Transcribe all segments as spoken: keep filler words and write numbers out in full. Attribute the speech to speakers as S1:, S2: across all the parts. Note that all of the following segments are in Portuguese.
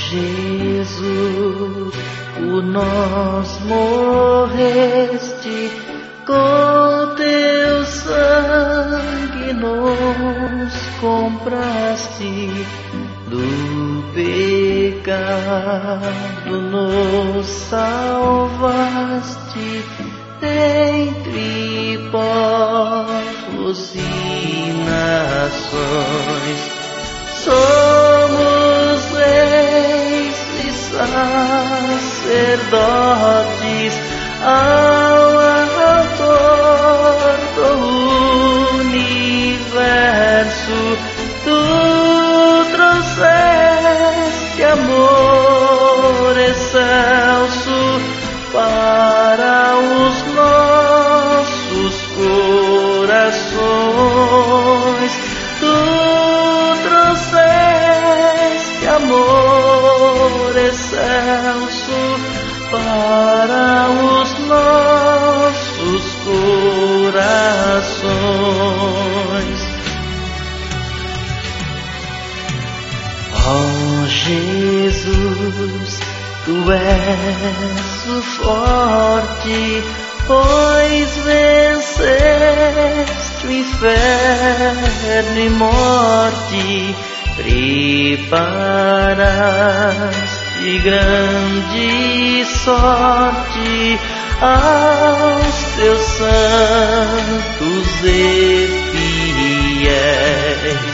S1: Jesus, por nós morreste, com teu sangue nos compraste, do pecado nos salvaste, dentre povos e nações. Somos reis e sacerdotes ao autor do universo. Tu trouxeste amor excelso para os nossos corações. Tu trouxeste amor excelso para os nossos corações. Oh Jesus, tu és o forte, pois venceste o inferno e morte, preparaste grande sorte aos teus santos e fiéis.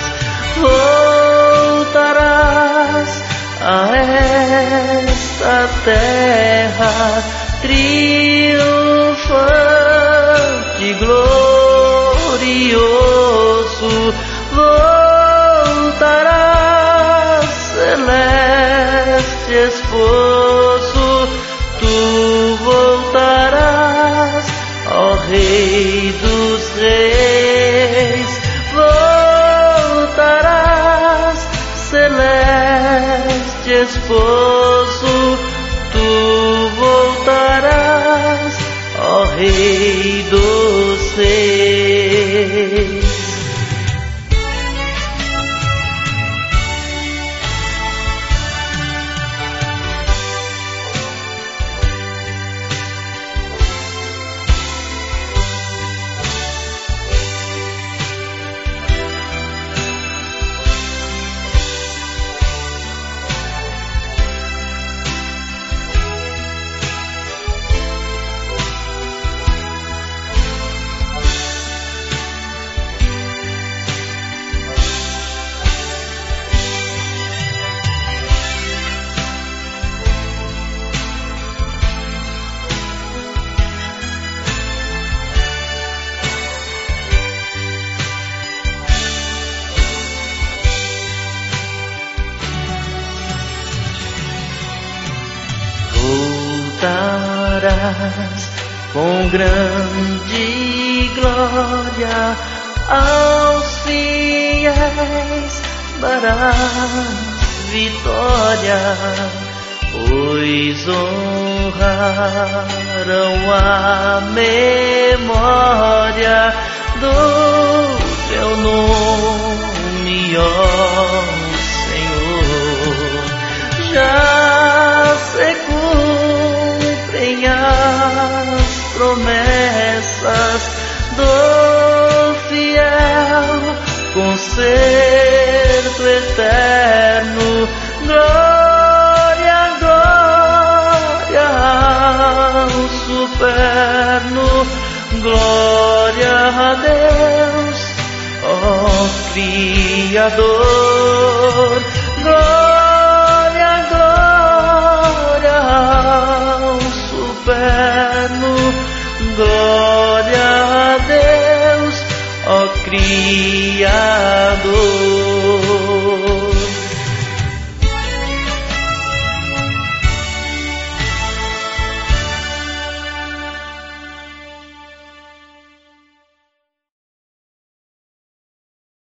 S1: Voltarás a esta terra triunfante, glorioso. Voltarás, celeste esposo, tu voltarás, ó Rei dos reis. Voltarás, celeste esposo, tu voltarás, ó Rei dos reis. Voltarás com grande glória, aos fiéis darás vitória, pois honraram a memória do teu nome, ó Senhor. Já se cumprem as promessas do fiel concerto eterno. Glória, glória ao superno, glória a Deus, ó Criador. Glória, glória ao superno, glória a Deus, ó Criador.